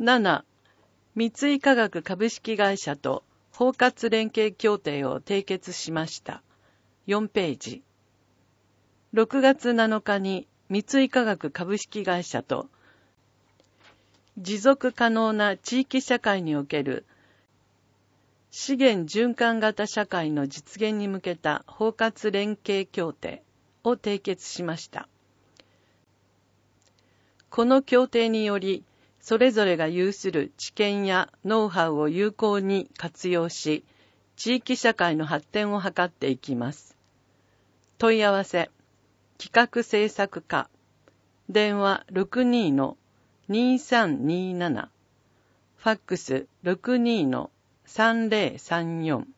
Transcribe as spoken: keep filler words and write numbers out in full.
なな、三井化学株式会社と包括連携協定を締結しました。よんページ。ろくがつなのかに三井化学株式会社と持続可能な地域社会における資源循環型社会の実現に向けた包括連携協定を締結しました。この協定により、それぞれが有する知見やノウハウを有効に活用し、地域社会の発展を図っていきます。問い合わせ、企画制作課、電話 ろくにーにーさんにーなな、ファックス ろくにーさんぜろさんよん。